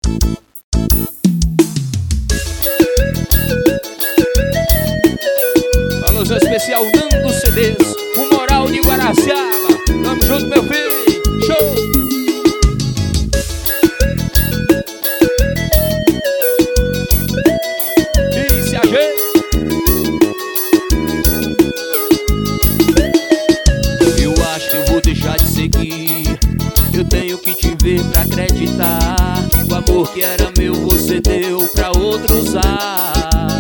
Alusão especial Nando CDs, o Moral de Guaraciaba. Tamo junto, meu filho. Show! E se ajeita. Eu acho que eu vou deixar de seguir. Eu tenho que te ver pra acreditar. O amor que era meu você deu pra outro usar.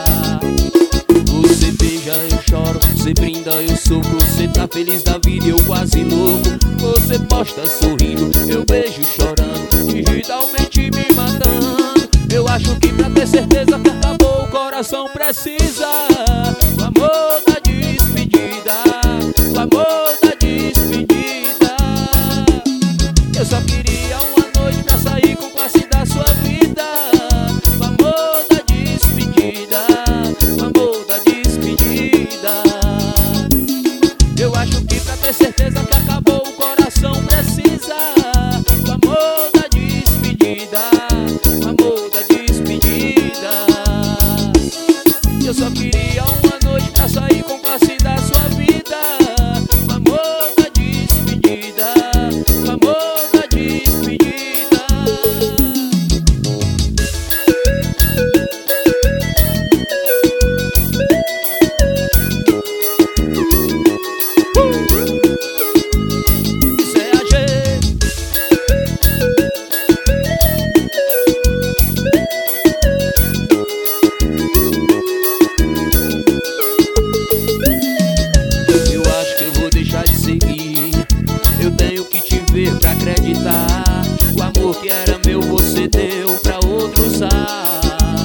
Você beija, eu choro, você brinda, eu sofro. Você tá feliz da vida, eu quase louco. Você posta sorrindo, eu beijo chorando, digitalmente me matando. Eu acho que pra ter certeza que acabou, o coração precisa do amor da despedida, do amor da despedida. Eu só queria uma noite pra sair com classe da sua vida. Do amor da despedida, do amor da despedida. Eu acho que pra ter certeza que acabou, o coração precisa do amor da despedida, do amor da despedida. Eu só queria uma noite pra sair com classe da sua vida. Do amor da despedida, do amor da despedida. Isso é a gente. Eu acho que eu vou deixar de seguir. Eu tenho que te ver pra acreditar. O amor que era meu você deu pra outro usar.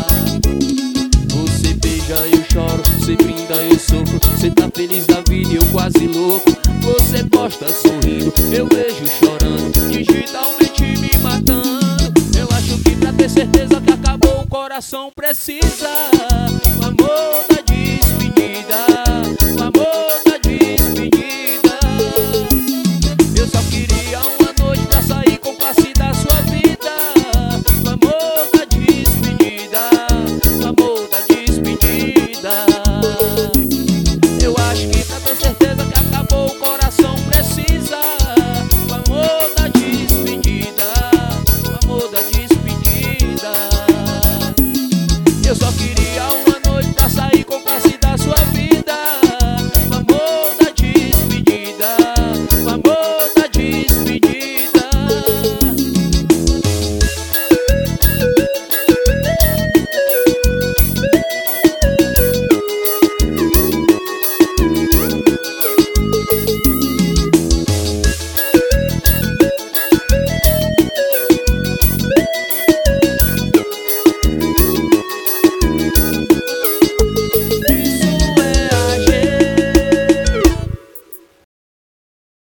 Você beija, eu choro, você brinda, eu sofro. Você tá feliz da vida, eu quase louco. Você posta sorrindo, eu vejo chorando, digitalmente me matando. Eu acho que pra ter certeza que acabou, o coração precisa do amor da